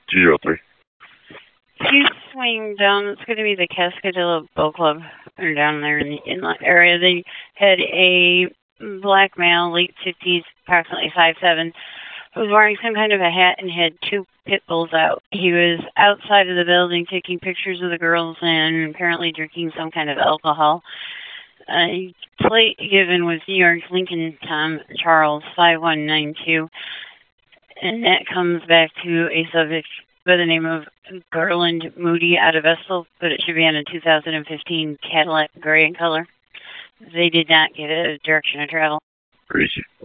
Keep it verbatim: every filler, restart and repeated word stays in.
G zero three. You swing down, it's going to be the Cascadillo Boat Club. They're down there in the inlet area. They had a black male, late fifties, approximately five seven, who was wearing some kind of a hat and had two pit bulls out. He was outside of the building taking pictures of the girls and apparently drinking some kind of alcohol. Uh, plate given was New York Lincoln Tom Charles five one nine two, and that comes back to a subject by the name of Garland Moody out of Vestal, but it should be on a two thousand fifteen Cadillac gray in color. They did not get a direction of travel. Appreciate it.